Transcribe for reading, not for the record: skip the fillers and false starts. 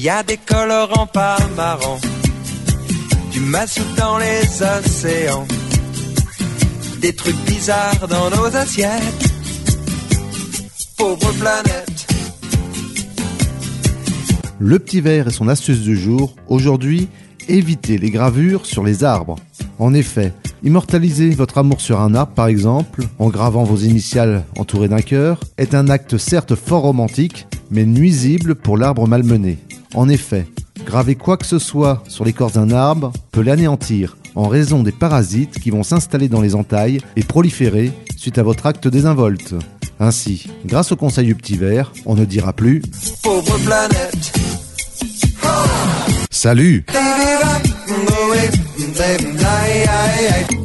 y a des colorants pas marrants, du mazout dans les océans, des trucs bizarres dans nos assiettes. Pauvre planète. Le petit verre et son astuce du jour. Aujourd'hui, évitez les gravures sur les arbres. En effet, immortaliser votre amour sur un arbre, par exemple, en gravant vos initiales entourées d'un cœur, est un acte certes fort romantique, mais nuisible pour l'arbre malmené. En effet, graver quoi que ce soit sur l'écorce d'un arbre peut l'anéantir en raison des parasites qui vont s'installer dans les entailles et proliférer suite à votre acte désinvolte. Ainsi, grâce au conseil du petit verre, on ne dira plus « Pauvre planète !» Salut!